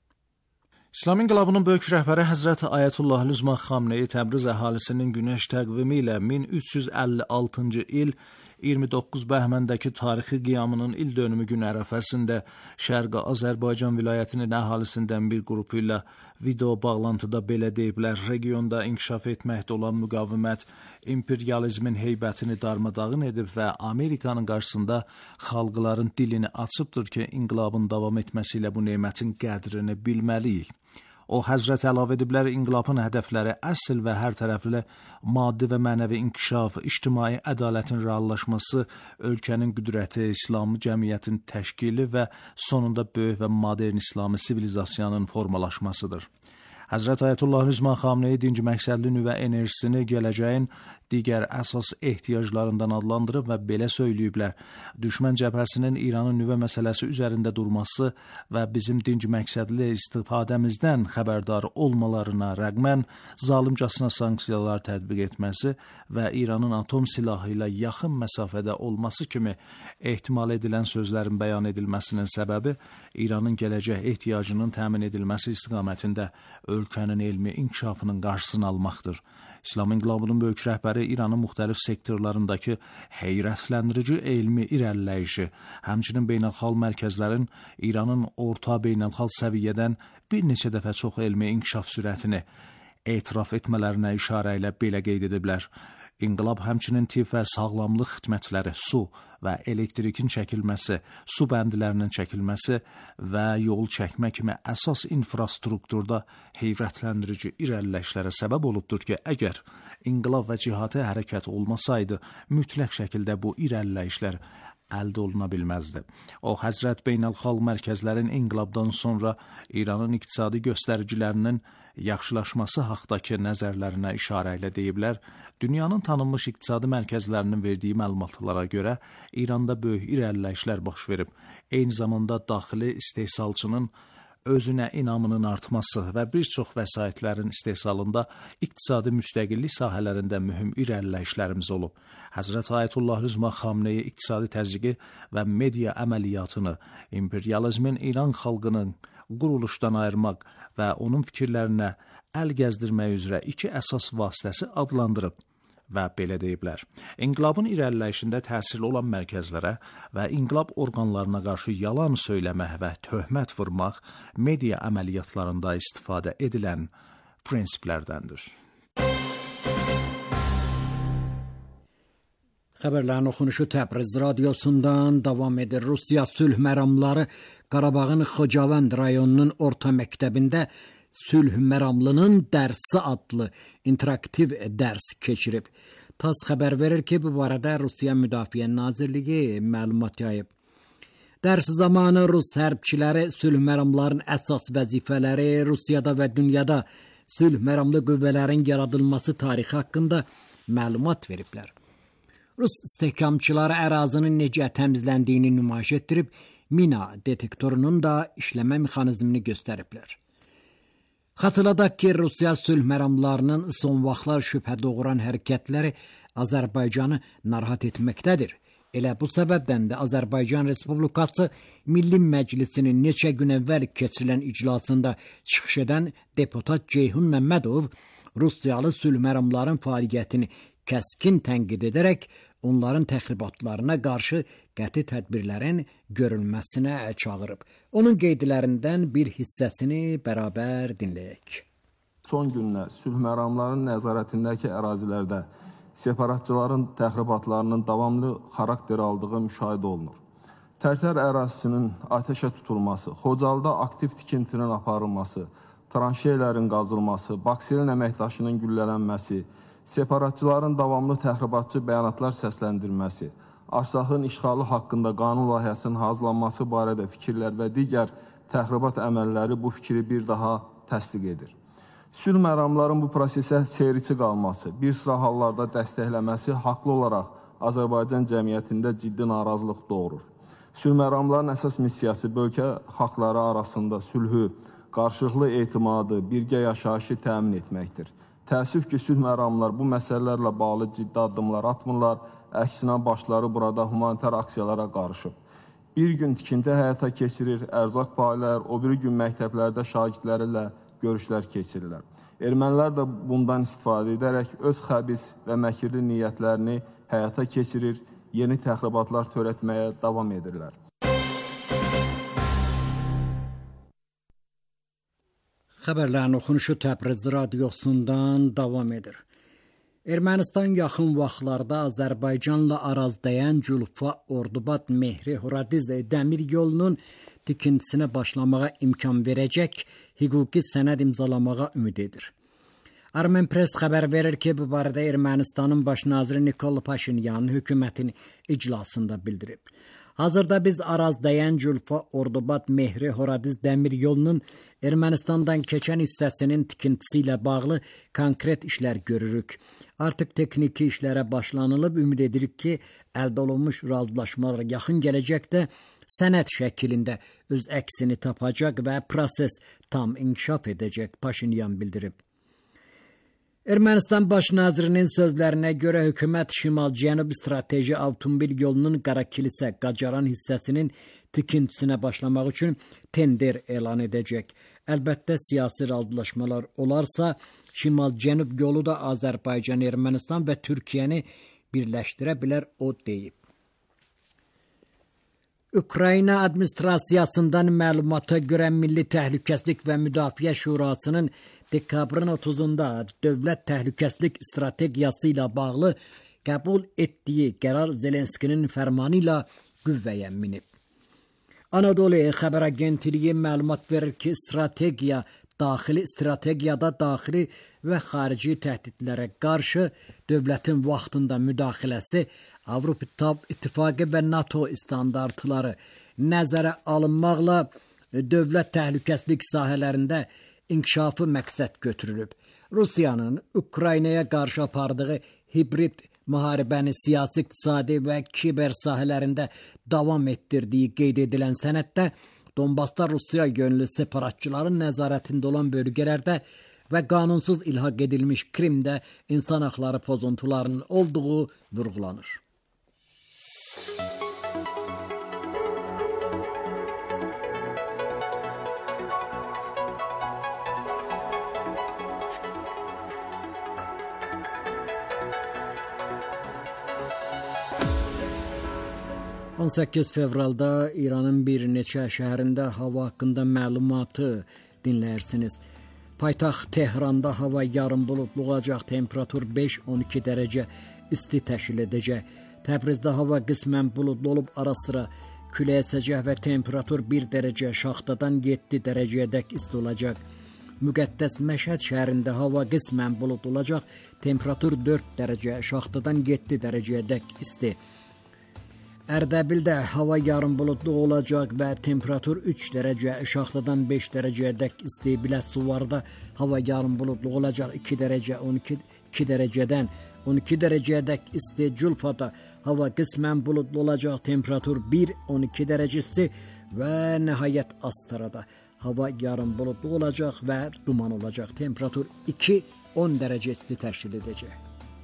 İslam İnqilabının böyük rəhbəri Həzrət Ayətullah Lüzman Xamneyi Təbriz əhalisinin günəş təqvimi ilə min üç yüz əlli altıncı il iyirmi doqquz bəhməndəki tarixi qiyamının il dönümü gün ərəfəsində Şərqi Azərbaycan vilayətinin əhalisində bir qrupu ilə video bağlantıda belə deyiblər: regionda inkişaf etməkdə olan müqavimət imperializmin heybətini darmadağın edib və Amerikanın qarşısında xalqların dilini açıbdır ki, inqilabın davam etməsi ilə bu nemətin qədrini bilməliyik. O həzrət əlavə ediblər, inqilabın hədəfləri əsl və hər tərəfli maddi və mənəvi inkişaf, ictimai ədalətin reallaşması, ölkənin qüdrəti, İslami cəmiyyətin təşkili və sonunda böyük və modern İslami sivilizasiyanın formalaşmasıdır. Həzrət Ayətullah Lüzman Xamneyi dinci məqsədli nüvə enerjisini gələcəyin digər əsas ehtiyaclarından adlandırıb və belə söyləyiblər: düşmən cəbhəsinin İranın nüvə məsələsi üzərində durması və bizim dinci məqsədli istifadəmizdən xəbərdar olmalarına rəqmən zalimcasına sanksiyalar tətbiq etməsi və İranın atom silahı ilə yaxın məsafədə olması kimi ehtimal edilən sözlərin bəyan edilməsinin səbəbi İranın gələcək ehtiyacının təmin edilməsi istiqamətində ölkənin elmi inkişafının qarşısını almaqdır. İslam İnqilabının böyük rəhbəri İranın müxtəlif sektorlarındakı heyrətləndirici elmi irəliləyişi, həmçinin beynəlxalq mərkəzlərin İranın orta beynəlxalq səviyyədən bir neçə dəfə çox elmi inkişaf sürətini etiraf etmələrinə işarə ilə belə qeyd ediblər. İnqilab həmçinin tibb və sağlamlıq xidmətləri, su və elektrikin çəkilməsi, su bəndilərinin çəkilməsi və yol çəkmə kimi əsas infrastrukturda heyrətləndirici irəliləyişlərə səbəb olubdur ki, əgər inqilab və cihati hərəkət olmasaydı, mütləq şəkildə bu irəliləyişlər əldə oluna bilməzdi. O, Həzrət beynəlxalq mərkəzlərin inqilabdan sonra İranın iqtisadi göstəricilərinin yaxşılaşması haqdakı nəzərlərinə işarə ilə deyiblər: dünyanın tanınmış iqtisadi mərkəzlərinin verdiyi məlumatlara görə İranda böyük irəliləyişlər baş verib. Eyni zamanda daxili istehsalçının özünə inamının artması və bir çox vəsaitlərin istehsalında iqtisadi müstəqillik sahələrində mühüm irəliləyişlərimiz olub. Həzrət Ayətullah Lüzman Xamneyi iqtisadi təzyiqi və media əməliyyatını imperializmin İran xalqının quruluşdan ayırmaq və onun fikirlərinə əl gəzdirmək üzrə iki əsas vasitəsi adlandırıb və belə deyiblər: İnqilabın irəliləyişində təsirli olan mərkəzlərə və inqilab orqanlarına qarşı yalan söyləmək və töhmət vurmaq media əməliyyatlarında istifadə edilən prinsiplərdəndir. Xəbərlərin oxunuşu Təbriz radiosundan davam edir. Rusiya sülh məramları Qarabağın Xocavənd rayonunun orta məktəbində Sülh Məramlının dərsi adlı interaktiv dərs keçirib. TASS xəbər verir ki, bu barədə Rusiya Müdafiə Nazirliyi məlumat yayıb. Dərs zamanı Rus hərbçiləri sülh məramların əsas vəzifələri, Rusiyada və dünyada sülh məramlı qüvvələrin yaradılması tarixi haqqında məlumat veriblər. Rus istehkamçıları ərazinin necə təmizləndiyini nümayiş etdirib, mina detektorunun da işləmə mexanizmini göstəriblər. Xatırladaq ki, Rusiya sülh məramlarının son vaxtlar şübhə doğuran hərəkətləri Azərbaycanı narahat etməkdədir. Elə bu səbəbdən də Azərbaycan Respublikası Milli Məclisinin neçə gün əvvəl keçirilən iclasında çıxış edən deputat Ceyhun Məmmədov Rusiyalı sülh məramların fəaliyyətini kəskin tənqid edərək onların təxribatlarına qarşı qəti tədbirlərin görülməsinə çağırıb. Onun qeydlərindən bir hissəsini bərabər dinləyək. Son günlər sülh məramlarının nəzarətindəki ərazilərdə separatçıların təxribatlarının davamlı xarakter aldığı müşahidə olunur. Tərtər ərazisinin ateşə tutulması, Xocalıda aktiv tikintinin aparılması, tranşeylərin qazılması, Bakselin əməkdaşının güllələnməsi, separatçıların davamlı təxribatçı bəyanatlar səsləndirməsi, Artsaqın işğalı haqqında qanun layihəsinin hazırlanması barədə fikirlər və digər təxribat əməlləri bu fikri bir daha təsdiq edir. Sülh məramlarının bu prosesə seyirci qalması, bir sıra hallarda dəstəkləməsi haqlı olaraq Azərbaycan cəmiyyətində ciddi narazılıq doğurur. Sülh məramlarının əsas missiyası bölgə xalqları arasında sülhü, qarşılıqlı etimadı, birgə yaşayışı təmin etməkdir. Təəssüf ki, sülh məramlar bu məsələlərlə bağlı ciddi addımlar atmırlar, əksinə başları burada humanitar aksiyalara qarışıb. Bir gün tikinti həyata keçirir, ərzaq paylayır, o biri gün məktəblərdə şagirdləri ilə görüşlər keçirirlər. Ermənilər də bundan istifadə edərək öz xəbis və məkirli niyyətlərini həyata keçirir, yeni təxribatlar törətməyə davam edirlər. Xəbərlərin oxunuşu Təbriz radiosundan davam edir. Ermənistan yaxın vaxtlarda Azərbaycanla arazdayan Culfa, Ordubad, Mehri, Horadiz dəmir yolunun tikintisinə başlamağa imkan verəcək hüquqi sənəd imzalamağa ümid edir. Armen Press xəbər verir ki, bu barədə Ermənistanın baş naziri Nikol Paşinyan hökumətin iclasında bildirib. Hazırda biz arazdayan Culfa, Ordubad, Mehri, Horadiz dəmir yolunun Ermənistandan keçən hissəsinin tikintisi ilə bağlı konkret işlər görürük. Artıq texniki işlərə başlanılıb, ümid edirik ki, əldə olunmuş razılaşmalar yaxın gələcəkdə sənəd şəklində öz əksini tapacaq və proses tam inkişaf edəcək, Paşinyan bildirib. Ermənistan baş nazirinin sözlərinə görə hökumət şimal-cənub strateji avtomobil yolunun Qarakilisə, Qacaran hissəsinin tikintisinə başlamaq üçün tender elan edəcək. Əlbəttə siyasi razılaşmalar olarsa, şimal-cənub yolu da Azərbaycan, Ermənistan və Türkiyəni birləşdirə bilər, o deyib. Ukrayna administrasiyasından məlumata görə Milli Təhlükəsizlik və Müdafiə Şurasının dekabrın otuzunda dövlət təhlükəsizlik strategiyası ilə bağlı qəbul etdiyi qərar Zelenskinin fərmanı ilə qüvvəyə minib. Anadolu xəbər agentliyi məlumat verir ki, strategiya daxili strategiyada daxili və xarici təhdidlərə qarşı dövlətin vaxtında müdaxiləsi Avropa İttifaqı və NATO standartları nəzərə alınmaqla dövlət təhlükəsizlik sahələrində inkişafı məqsəd götürülüb. Rusiyanın Ukraynaya qarşı apardığı hibrid müharibəni siyasi, iqtisadi və kiber sahələrində davam etdirdiyi qeyd edilən sənəddə Donbasda Rusiya yönlü separatçıların nəzarətində olan bölgələrdə və qanunsuz ilhaq edilmiş Krimdə insan haqları pozuntularının olduğu vurğulanır. on səkkiz fevralda İranın bir neçə şəhərində hava haqqında məlumatı dinləyirsiniz. Paytaxt Tehranda hava yarım buludlu olacaq, temperatur beş on iki dərəcə isti təşkil edəcək. Təbrizdə hava qismən buludlu olub, ara sıra külək əsəcək və temperatur bir dərəcə şaxtadan yeddi dərəcəyədək isti olacaq. Müqəddəs Məşhəd şəhərində hava qismən buludlu olacaq, temperatur dörd dərəcə şaxtadan yeddi dərəcəyədək isti. Ərdəbildə hava yarım buludlu olacaq və temperatur üç dərəcə şaxtadan beş dərəcəyədək isti. Biləsuvarda hava yarım buludlu olacaq, iki dərəcə on iki dərəcədən on iki dərəcəyədək isti. Culfada hava qismən buludlu olacaq, temperatur bir on iki dərəcə isti və nəhayət Astarada hava yarım buludlu olacaq və duman olacaq. Temperatur iki on dərəcə isti təşkil edəcək.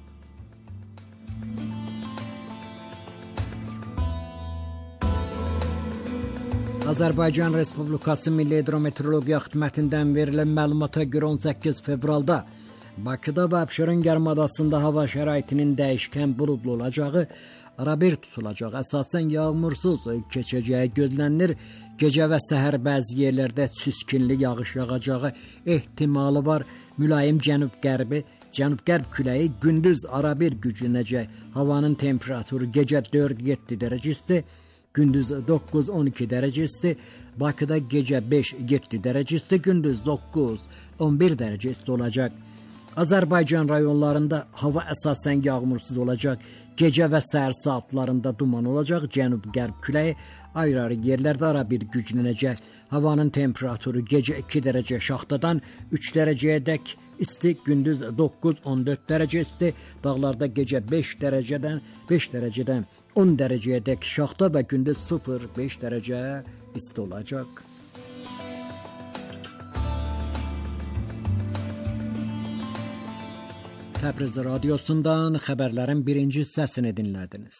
Azərbaycan Respublikası Milli Hidrometeorologiya Xidmətindən verilən məlumata görə on səkkiz fevralda Bakıda və Abşeron yarımadasında hava şəraitinin dəyişkən buludlu olacağı, arabir tutulacaq, əsasən yağmursuz keçəcəyi gözlənilir. Gecə və səhər bəzi yerlərdə süskinli yağış yağacağı ehtimalı var. Mülayim cənub-qərbi, cənub-qərb küləyi gündüz arabir güclənəcək. Havanın temperaturu gecə dörd yeddi dərəcə isti, gündüz doqquz on iki dərəcə isti, Bakıda gecə beş yeddi dərəcə isti, gündüz doqquz on bir dərəcə isti olacaq. Azərbaycan rayonlarında hava əsasən yağmursuz olacaq. Gecə və səhər saatlarında duman olacaq. Cənub-qərb küləyi ayrı-ayrı yerlərdə ara bir güclənəcək. Havanın temperaturu gecə iki dərəcə şaxtadan üç dərəcəyədək isti, gündüz doqquz on dörd dərəcə isti. Dağlarda gecə beş dərəcədən beş dərəcədən on dərəcəyədək şaxta və gündüz sıfır beş dərəcə isti olacaq. Təbriz radiosundan xəbərlərin birinci hissəsini dinlədiniz.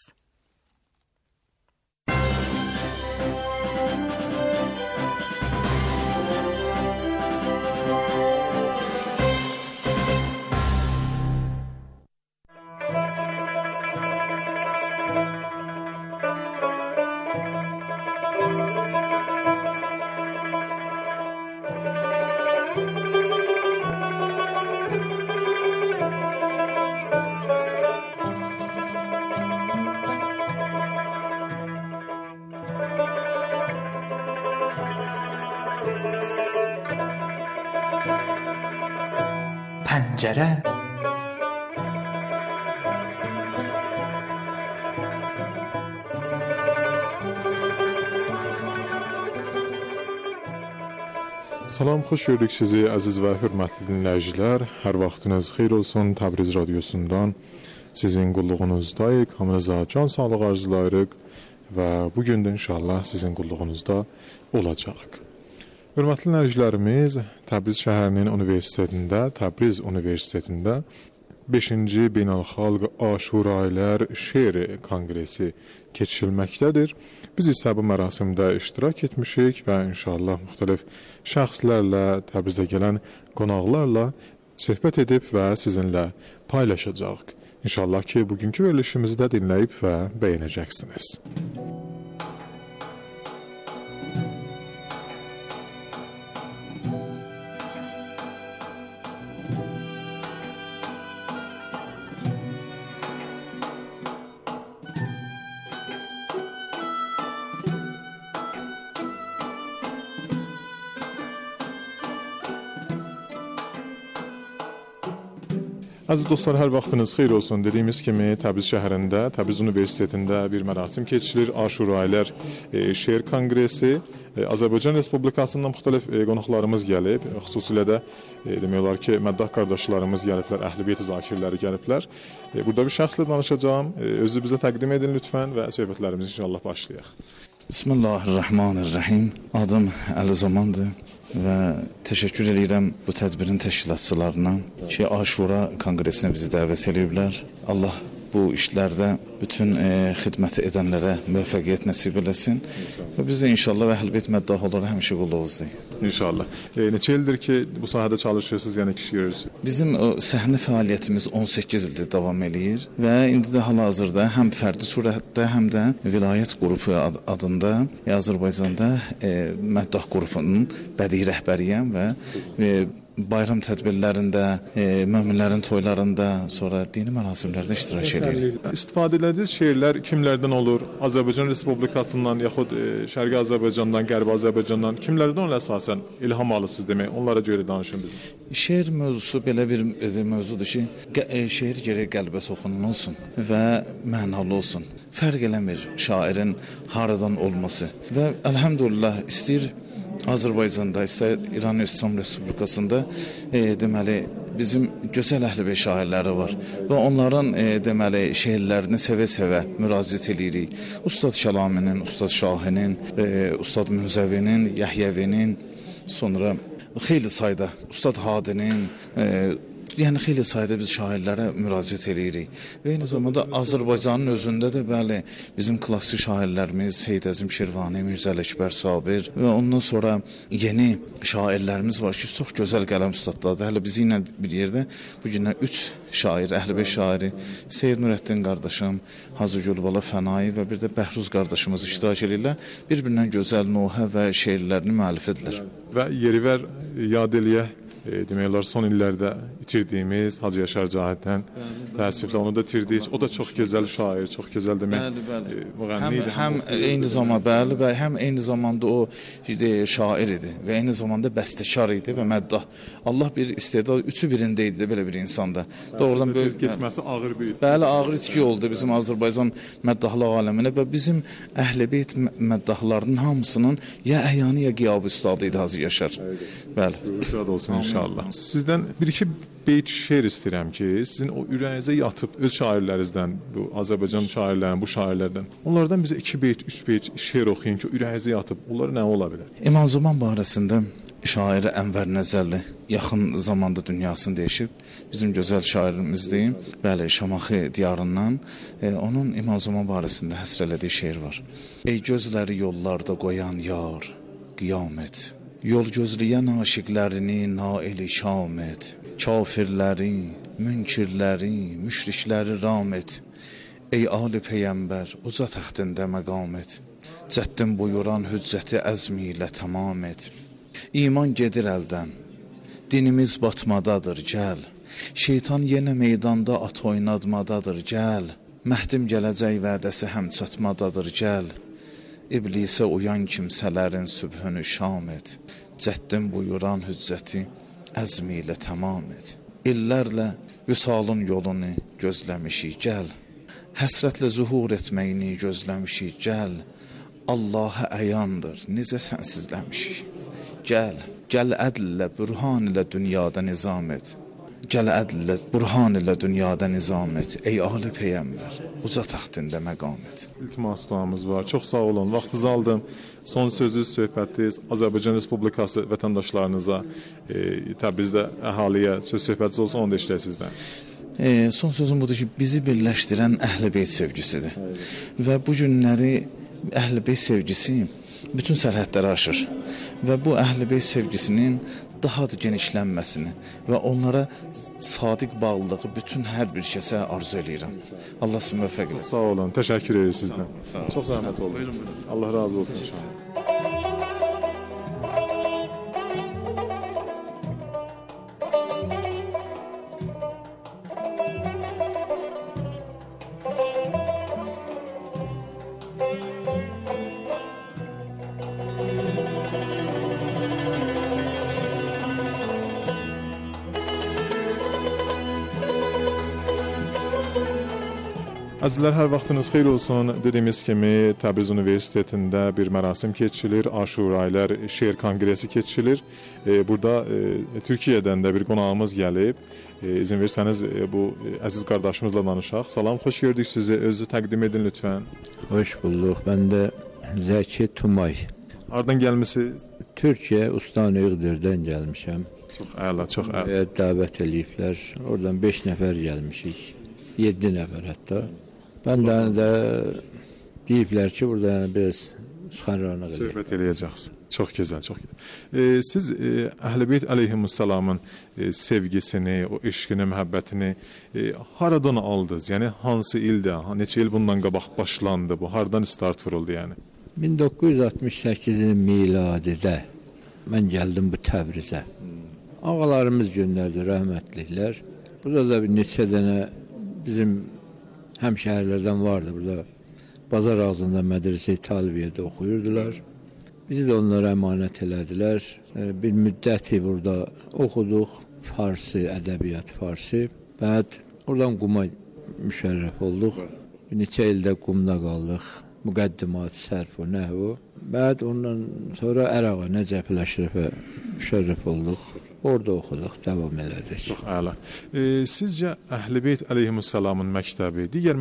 پنجره Salam, xoş gördük sizi əziz və hörmətli dinləyicilər. Hər vaxtınız xeyir olsun. Təbriz radiosundan sizin qulluğunuzdayıq. Hamınıza can sağlığı arzulayırıq və bugün də inşallah sizin qulluğunuzda olacaq. Hörmətli dinləyicilərimiz, Təbriz şəhərinin universitetində, Təbriz Universitetində beşinci Beynəlxalq Aşurayilər Şeir Konqresi keçirilməkdədir. Biz isə bu mərasimdə iştirak etmişik və inşallah müxtəlif şəxslərlə, Təbrizdə gələn qonaqlarla söhbət edib və sizinlə paylaşacağıq. İnşallah ki, bugünkü verilişimizi də dinləyib və bəyənəcəksiniz. Əziz dostlar, hər vaxtınız xeyir olsun. Dediyimiz kimi Təbriz şəhərində, Təbriz Universitetində bir mərasim keçirilir. Aşurayilər e, Şeir Konqresi. E, Azərbaycan Respublikasından müxtəlif e, qonaqlarımız gəlib. Xüsusilə də e, demək olar ki, məddah qardaşlarımız gəliblər, Əhl-i Beyt zakirləri gəliblər. E, burada bir şəxslə danışacağım. E, özü bizə təqdim edin lütfən və söhbətlərimizi inşallah başlayaq. Bismillahirrahmanirrahim. Adım Əli Zamandır və təşəkkür edirəm bu tədbirin təşkilatçılarına ki, Aşura Konqresinə bizi dəvət ediblər. Allah bu işlərdə bütün e, xidməti edənlərə müvəffəqiyyət nəsib eləsin və biz də inşallah Əhl-i Beyt məddahları həmişə qulluğuzdayıq. İnşallah. E, neçə ildir ki, bu sahədə çalışırsınız, yəni işləyirsiniz? Bizim o, səhnə fəaliyyətimiz on səkkiz ildir davam eləyir və indi də hal-hazırda həm fərdi surətdə, həm də vilayət qrupu ad adında Azərbaycanda e, məddah qrupunun bədii rəhbəriyəm və e, bayram tədbirlərində, e, möminlərin toylarında, sonra dini mərasimlərdə iştirak edir. İstifadə etdiyiniz şeirlər kimlərdən olur? Azərbaycan Respublikasından yaxud e, Şərqi Azərbaycandan, Qərbi Azərbaycandan kimlərdən onlar əsasən ilham alısınız demək? Onlara görə danışın bizim. Şeir mövzusu belə bir e, mövzudur ki, e, şeir gərək qəlbə toxunan olsun və mənalı olsun. Fərq eləmir şairin haradan olması və əlhəmdülillah istəyir Azərbaycanda, istər İran İslam Respublikasında e, deməli bizim gözəl Əhl-i Beyt şairləri var və onların e, deməli şeirlərini sevə-sevə müraciət edirik. Ustad Şəlaminin, Ustad Şahinin, e, Ustad Münzəvinin, Yəhyəvinin, sonra xeyli sayda Ustad Hadinin, e, yəni xeyli sayda biz şairlərə müraciət edirik. Və eyni zamanda Azərbaycanın özündə də bəli bizim klassik şairlərimiz Seyid Əzim Şirvani, Mirzə Ələkbər Sabir və ondan sonra yeni şairlərimiz var ki, çox gözəl qələm ustadlardır. Hələ bizi ilə bir yerdə bu günlər üç şair, Əhl-i Beyt şairi Seyid Nurəddin qardaşım, Hacı Gülbala Fənai və bir də Bəhruz qardaşımız iştirak edirlər. Bir-birindən gözəl nohə və şeirlərini müəllif edirlər. Və yerivər yad eləyək e, demək olar son illərdə itirdiyimiz Hacı Yaşar Cahiddən təəssüflə onu da itirdik. O da çox gözəl şair, çox gözəl demək. Bəli, bəli. E, müğənni idi. Həm, həm eyni zamanda bəli, bəli, həm eyni zamanda o e, şair idi və eyni zamanda bəstəkar idi və məddah. Allah bir istedad üçü birində idi belə bir insanda. Doğrudan böyle getməsi ağır bir. Bəli, ağır itki oldu bizim Azərbaycan məddahlıq aləminə və bizim Əhl-i-Beyt məddahlarının hamısının ya əyani ya qiyab ustadı idi Hacı Yaşar. Bəli. Şad olsun inşallah. Sizdən bir-iki beyt şeir istəyirəm ki, sizin o ürəyinizə yatıb öz şairlərinizdən, bu Azərbaycan şairlərindən, bu şairlərdən, onlardan bizə iki beyt, üç beyt şeir oxuyun ki, ürəyinizə yatıb. Onlar nə ola bilər? İmam Zaman barəsində şairi Ənvər Nəzərli yaxın zamanda dünyasını dəyişib. Bizim gözəl şairimizdir. Bəli, Şamaxı diyarından e, onun İmam Zaman barəsində həsr elədiyi şeir var. Ey gözləri yollarda qoyan yar, qiyamət. Yol gözləyən aşiqlərini naili şam et. Kafirləri, münkirləri, müşrikləri ram et. Ey ali peyğəmbər, uca təxtində məqam et. Cəddin buyuran hüccəti əzmi ilə tamam et. İman gedir əldən, dinimiz batmadadır, gəl. Şeytan yenə meydanda at oynatmadadır, gəl. Məhdim gələcək vədəsi həm çatmadadır, gəl. İblisə uyan kimsələrin sübhünü şam et. Cəddin buyuran hüccəti əzmi ilə tamam et. İllərlə vüsalın yolunu gözləmişik, gəl. Həsrətlə zuhur etməyini gözləmişik, gəl. Allah'a əyandır, necə sənsizləmişik. Gəl, gəl ədllə, bürhan ilə dünyada nizam et. Gəl ədllə, bürhan ilə dünyada nizam et. Ey ali peyğəmbər, uca taxtında məqam et. İltimas duamız var. Çox sağ olun. Vaxtınızı aldım. Son sözü, söhbətiniz Azərbaycan Respublikası vətəndaşlarınıza, e, Təbrizdə əhaliyə söz söhbətiniz olsun, onu da işləyək sizdən. E, son sözüm budur ki, bizi birləşdirən Əhl-i-Beyt sevgisidir. Və bu günləri Əhl-i-Beyt sevgisi bütün sərhədləri aşır və bu Əhl-i-Beyt sevgisinin daha da genişlənməsini və onlara sadiq bağlılığı bütün hər bir kəsə arzu edirəm. Allah sizə müvəffəq eləsin. Sağ olun, təşəkkür edirəm sizdən. Çox zəhmət oldu. Allah razı olsun inşallah. Əzizlər, hər vaxtınız xeyir olsun. Dediyimiz kimi Təbriz Universitetində bir mərasim keçirilir. Aşuraylar şeir konqresi keçirilir. E, burada e, Türkiyədən də bir qonağımız gəlib. E, izin versəniz e, bu e, əziz qardaşımızla danışaq. Salam, xoş gördük sizi. Özünüzü təqdim edin lütfən. Hoş bulduk. Ben de Zeki Tumay. Hardan gəlmisiniz? Türkiye Ustan İğdir'den gelmişim. Çox əla, çox əla. Oraya dəvət eləyiblər. Oradan beş nəfər gəlmişik. yeddi nəfər hətta. Bəndən də deyiblər ki, burada yəni biraz çıxanranlıq eləyək. Söhbət eləyəcəksiniz. Çox gözəl, çox gözəl. E, siz e, Əhl-i-Beyt əleyhimussalamın e, sevgisini, o eşqini, məhəbbətini e, haradan aldınız? Yəni hansı ildə, neçə il bundan qabaq başlandı bu? Hardan start vuruldu yəni? min doqquz yüz altmış səkkizin miladidə mən gəldim bu Təbrizə. Ağalarımız göndərdi, rəhmətliklər. Burada da bir neçə dənə bizim həmşəhərlərdən vardı. Burada Bazar ağzında mədrəsə-i Talibiyədə oxuyurdular. Bizi də onlara əmanət elədilər. Bir müddəti burada oxuduq. Farsi, ədəbiyyat Farsi. Bəd oradan Quma müşərrəf olduq. Bir neçə ildə Qumda qaldıq. Müqəddimat, sərf və nəhv. Bəd ondan sonra Əraqa, Nəcəf Əşrəfə müşərrəf olduq. Orada oxuduq, davam elədik. Çox əla. E, sizcə Əhl-i-Beyt əleyhimussalamın məktəbi digər